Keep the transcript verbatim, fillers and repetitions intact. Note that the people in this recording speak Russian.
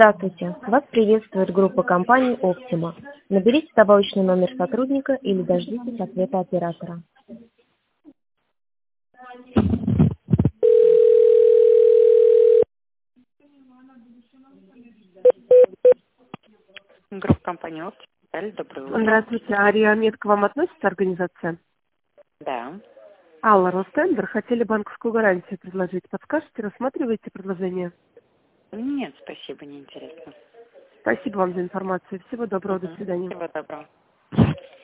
Здравствуйте. Вас приветствует группа компаний «Оптима». Наберите добавочный номер сотрудника или дождитесь ответа оператора. Группа компании «Оптима». Доброе утро. Здравствуйте. Ариамед к вам относится организация? Да. Алла Ростендер. Хотели банковскую гарантию предложить. Подскажете, рассматриваете предложение? Нет, спасибо, неинтересно. Спасибо вам за информацию. Всего доброго. Угу. До свидания. Всего доброго.